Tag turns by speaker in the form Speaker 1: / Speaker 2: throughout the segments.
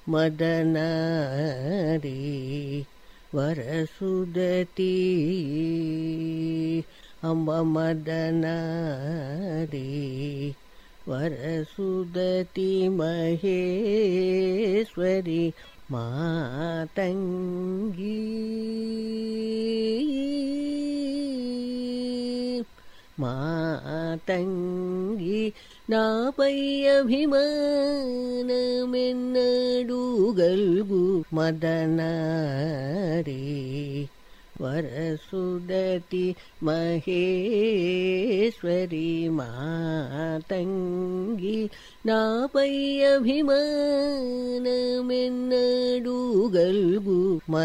Speaker 1: మదనారి వరసుదతి అంబ మదనారి వరసుదతి మహేశ్వరి మాతంగి మాతంగి నాపై అభిమానమెన్నడు గల్గు మదనారి వరసుదతి మహేశ్వరి మాతంగి నాపై అభిమానమెన్నడు గల్గు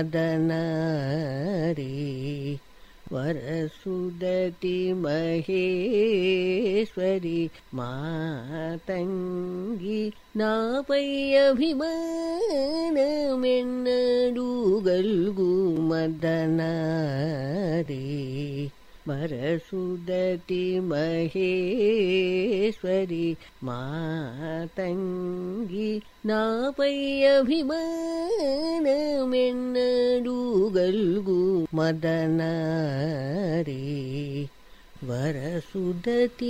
Speaker 1: మదనారి వరసుదతి మహేశ్వరి మాతంగి నాపై అభిమానమెన్నడు గల్గు మదనారి వరసుదతి మహేశ్వరి మాతంగి నాపై అభిమానమెన్నడు గల్గు మదనారి వరసుదతి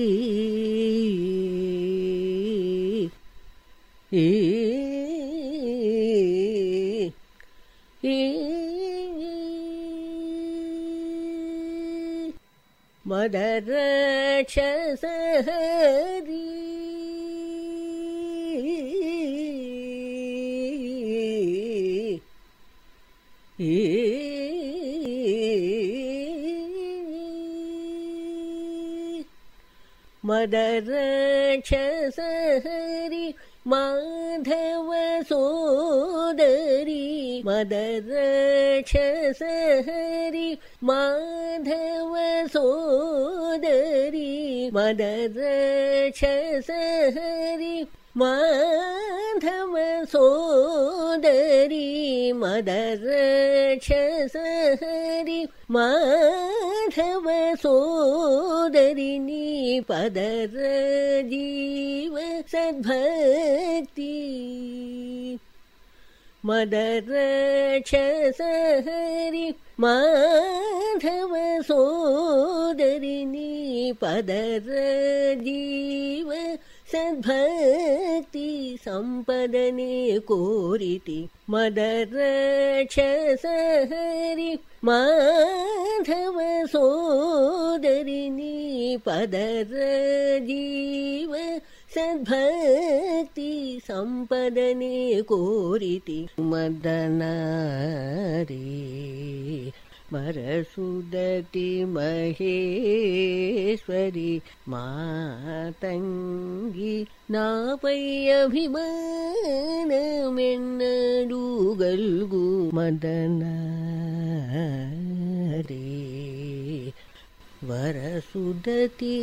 Speaker 1: మదరక్షసహరి మదరక్షసహరి మాధవ సోదరి మదరక్షసహరి మాధవ సోదరి మదరక్షసహరి మాధవ సోదరి మదరక్షసహరి మాధవ సోదరి నీ పదర జీవ సద్భక్తి మదరక్షసహరి మాధవ సోదరి నీ పదర జీవ సద్భక్తి సంపదనే కోరితి మదరక్షసహరి మాధవ సోదరి నీ పదర జీవ సద్భక్తి సంపదనే కోరితి మదనారి వరసుదతి మహేశ్వరి మాతంగి నాపై అభిమానమెన్నడు గల్గు మదనారి వరసుదతి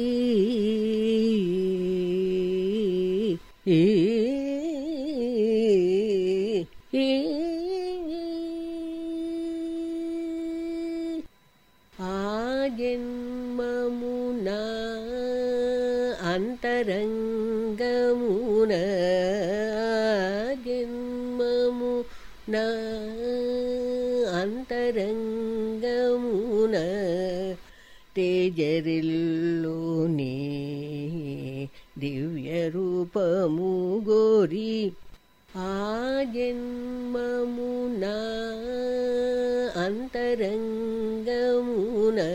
Speaker 1: జన్మమున అంతరంగమున జన్మమున అంతరంగమున తేజరిల్లోని దివ్య రూపము గోరి ఆ జన్మమున అంతరంగమున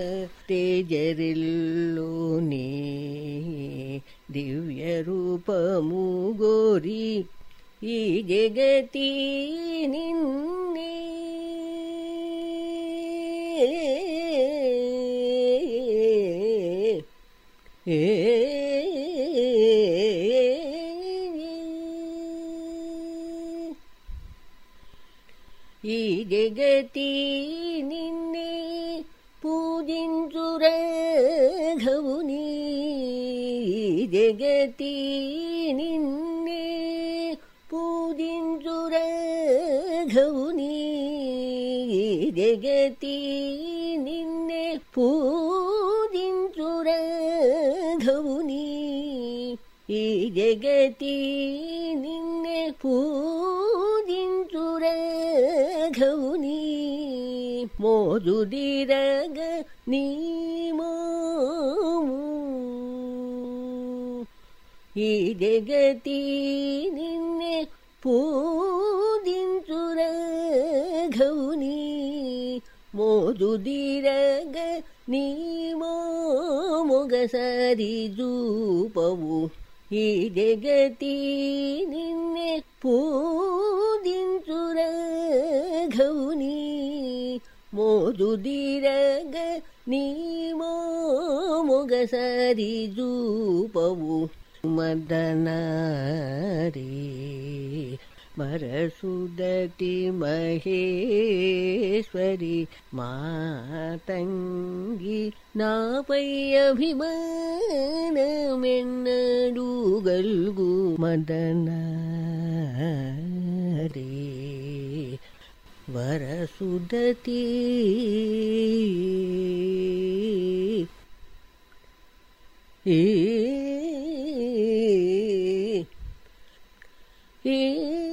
Speaker 1: తేజరిల్లోని దివ్య రూపము గోరి ఈ జగతి నిన్నే ఈ జగతి నిన్నే పూజించు రాఘవుని జగతి నిన్నే పూజించు రాఘవుని జగతి నిన్నే పూజించు రాఘవుని ఈ జగతి నిన్నే మోజుదిరగ నీమోము ఈ జగతి నిన్నే పూజించురఘవుని మోజుదిరగ నీమోముగసరి జూపవు ఈ జగతి నిన్నే పూజించురఘవుని మోజుదిరగ నీమోముగసరి జూపవు మదనారి మరసుదతి మహేశ్వరి మాతంగి నాపై అభిమానమెన్నడు గల్గు మదనారి వరసుదతి ఏ